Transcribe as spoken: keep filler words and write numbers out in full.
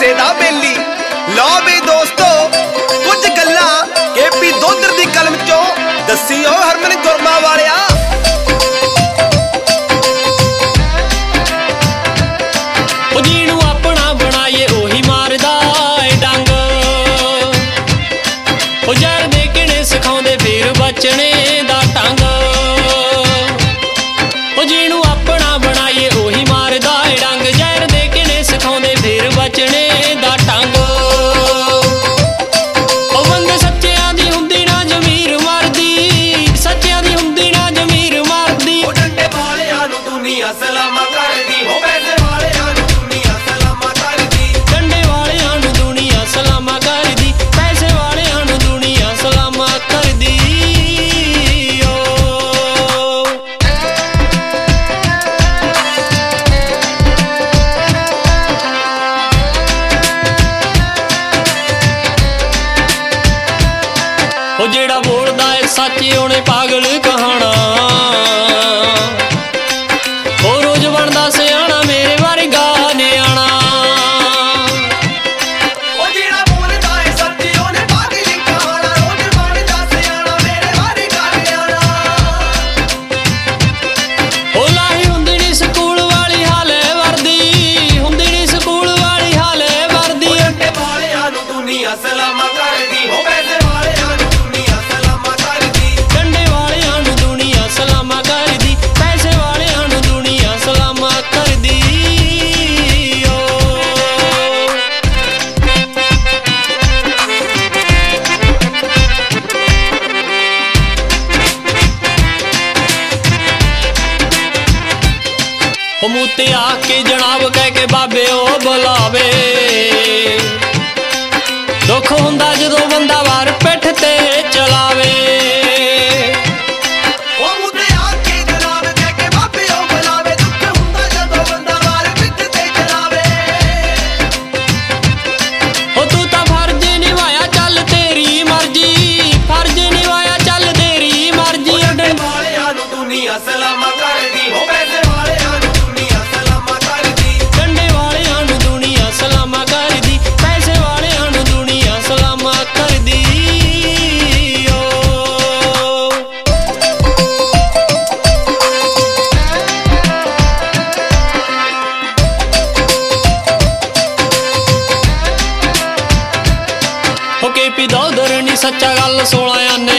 ਵੇਲੇ ਦਾ ਬੇਲੀ। ਲਓ ਵੀ ਦੋਸਤੋ ਕੁਝ ਗੱਲਾਂ ਕੇਪੀ ਦੋਦਰ ਦੀ ਕਲਮ ਚੋਂ ਦੱਸੀਓ ਹਰਮਨ ਗੁਰਮਾ ਵਾਲਿਆ। ਉਹ ਜਿਹਨੂੰ ਆਪਣਾ ਬਣਾਏ ਉਹੀ ਮਾਰਦਾ ਏ ਡੰਗ। ਉਹ ਜ਼ਹਿਰ ਦੇ ਕਿਹੜੇ ਸਿਖਾਉਂਦੇ ਫਿਰ ਬਚਣੇ ਦਾ ਢੰਗ। ਉਹ ਜਿਹਨੂੰ ਆਪਣਾ ਬਣਾਏ ਉਹੀ ਮਾਰਦਾ ਏ ਡੰਗ। ਜ਼ਹਿਰ ਦੇ ਕਿਹੜੇ ਸਿਖਾਉਂਦੇ ਫਿਰ ਬਚਣੇ ਦਾ ਢੰਗ। ਉਹ ਬੰਦੇ ਸੱਚਿਆਂ ਦੀ ਹੁੰਦੀ ਨਾ ਜ਼ਮੀਰ ਮਰਦੀ, ਸੱਚਿਆਂ ਦੀ ਹੁੰਦੀ ਨਾ ਜ਼ਮੀਰ ਮਰਦੀ। ਉਹ ਡੰਡੇ ਵਾਲਿਆਂ ਨੂੰ ਦੁਨੀਆ ਸਲਾਮਾਂ ਕਰਦੀ, ਹੋ ਪੈਸੇ ਵਾਲਿਆਂ ਨੂੰ ਦੁਨੀਆ ਸਲਾਮਾਂ ਕਰਦੀ। ਡੰਡੇ ਵਾਲਿਆਂ ਨੂੰ ਦੁਨੀਆ ਸਲਾਮਾਂ ਕਰਦੀ, ਪੈਸੇ ਵਾਲਿਆਂ ਨੂੰ ਦੁਨੀਆ ਸਲਾਮਾਂ ਕਰਦੀ। ਉਹ ਜਿਹੜਾ ਬੋਲਦਾ ਏ ਸੱਚ ਉਹਨੇ ਪਾਗਲ ਕਹਾਣਾ। ਉਹ ਰੋਜ਼ ਬਣਦਾ ਸਿਆਣਾ ਮੇਰੇ ਵਰਗਾ ਨਿਆਣਾ। ਉਹ ਜਿਹੜਾ ਬੋਲਦਾ ਏ ਸੱਚ ਉਹਨੇ ਪਾਗਲ ਕਹਾਣਾ। ਰੋਜ਼ ਬਣਦਾ ਸਿਆਣਾ ਮੇਰੇ ਵਰਗਾ ਨਿਆਣਾ। ਉਹ ਲਾਹੀ ਹੁੰਦੀ ਨੀ ਸਕੂਲ ਵਾਲੀ ਹਾਲੇ ਵਰਦੀ, ਹੁੰਦੀ ਨੀ ਸਕੂਲ ਵਾਲੀ ਹਾਲੇ ਵਰਦੀ। ਡੰਡੇ ਵਾਲਿਆਂ ਨੂੰ ਦੁਨੀਆ ਸਲਾਮਾਂ ਕਰਦੀ, ਹੋ ਪੈਸੇ ਵਾਲਿਆਂ ਨੂੰ ਦੁਨੀਆ ਸਲਾਮਾਂ ਕਰਦੀ। ਡੰਡੇ ਵਾਲਿਆਂ ਨੂੰ ਦੁਨੀਆ ਸਲਾਮਾਂ ਕਰਦੀ, ਪੈਸੇ ਵਾਲਿਆਂ ਨੂੰ ਦੁਨੀਆ ਸਲਾਮਾਂ ਕਰਦੀ। ਉਹ ਮੂੰਹ ਤੇ ਆ ਕੇ ਜਨਾਬ ਕਹਿ ਕੇ ਬਾਬੇ ਉਹ ਬੁਲਾਵੇ। ਦੁੱਖ ਹੁੰਦਾ ਜਦੋਂ ਬੰਦਾ ਵਾਰ ਪਿੱਠ ਤੇ ਚਲਾਵੇ। ਉਹ ਮੂੰਹ ਤੇ ਆ ਕੇ ਜਨਾਬ ਕਹਿ ਕੇ ਬਾਬੇ ਉਹ ਬੁਲਾਵੇ। ਦੁੱਖ ਹੁੰਦਾ ਜਦੋਂ ਬੰਦਾ ਵਾਰ ਪਿੱਠ ਤੇ ਚਲਾਵੇ। ਉਹ ਤੂੰ ਤਾਂ ਫਰਜ਼ ਨਿਭਾਇਆ ਚੱਲ ਤੇਰੀ ਮਰਜ਼ੀ, ਫਰਜ਼ ਨਿਭਾਇਆ ਚੱਲ ਤੇਰੀ ਮਰਜ਼ੀ। ਡੰਡੇ ਵਾਲਿਆਂ ਨੂੰ ਦੁਨੀਆ ਸਲਾਮਾਂ ਕਰਦੀ, ਹੋ ਪੈਸੇ ਵਾਲਿਆਂ ਨੂੰ ਦੁਨੀਆ ਸਲਾਮਾਂ ਕਰਦੀ। ਡੰਡੇ ਵਾਲਿਆਂ ਨੂੰ ਦੁਨੀਆ ਸਲਾਮਾਂ ਕਰਦੀ, ਪੈਸੇ ਵਾਲਿਆਂ ਨੂੰ ਦੁਨੀਆ ਸਲਾਮਾਂ ਕਰਦੀ। ਉਹ ਕੇਪੀ ਦੋਦਰ ਨੀ ਸੱਚਾ ਗੱਲ ਸੋਲਾਂ ਆਨੇ